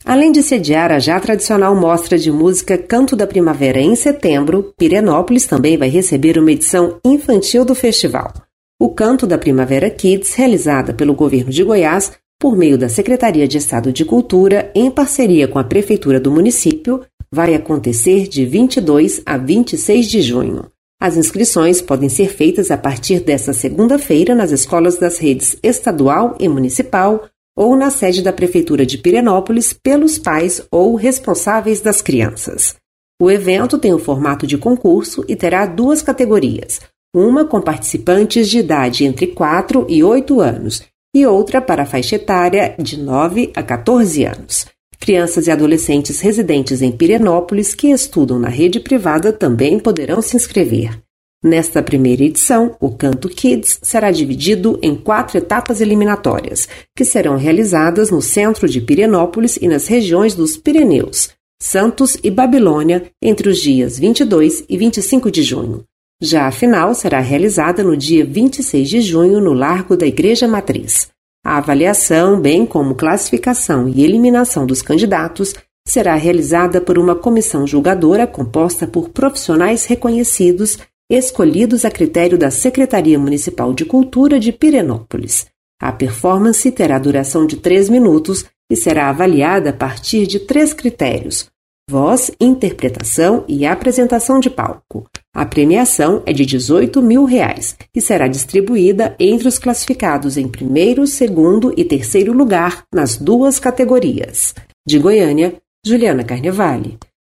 Além de sediar a já tradicional mostra de música Canto da Primavera em setembro, Pirenópolis também vai receber uma edição infantil do festival. O Canto da Primavera Kids, realizada pelo governo de Goiás, por meio da Secretaria de Estado de Cultura, em parceria com a Prefeitura do município, vai acontecer de 22 a 26 de junho. As inscrições podem ser feitas a partir desta segunda-feira nas escolas das redes estadual e municipal ou na sede da Prefeitura de Pirenópolis pelos pais ou responsáveis das crianças. O evento tem o formato de concurso e terá 2 categorias, uma com participantes de idade entre 4 e 8 anos e outra para a faixa etária de 9 a 14 anos. Crianças e adolescentes residentes em Pirenópolis que estudam na rede privada também poderão se inscrever. Nesta primeira edição, o Canto Kids será dividido em 4 etapas eliminatórias, que serão realizadas no centro de Pirenópolis e nas regiões dos Pirineus, Santos e Babilônia, entre os dias 22 e 25 de junho. Já a final será realizada no dia 26 de junho no Largo da Igreja Matriz. A avaliação, bem como classificação e eliminação dos candidatos, será realizada por uma comissão julgadora composta por profissionais reconhecidos, escolhidos a critério da Secretaria Municipal de Cultura de Pirenópolis. A performance terá duração de 3 minutos e será avaliada a partir de 3 critérios: voz, interpretação e apresentação de palco. A premiação é de R$18 mil e será distribuída entre os classificados em primeiro, segundo e terceiro lugar nas 2 categorias. De Goiânia, Juliana Carnevale.